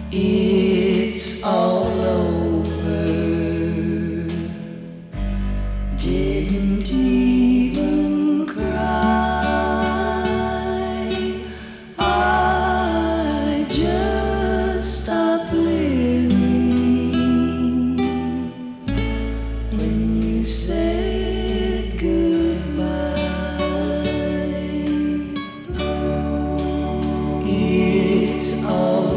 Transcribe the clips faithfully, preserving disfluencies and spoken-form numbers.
It's all over. Didn't even cry. I just stopped living when you said goodbye. It's all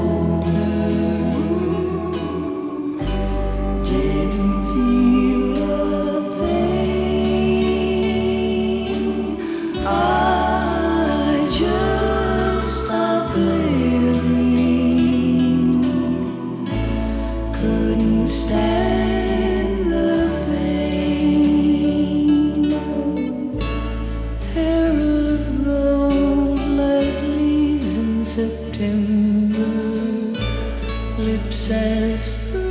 stand the pain. Hair of gold like leaves in September, lips as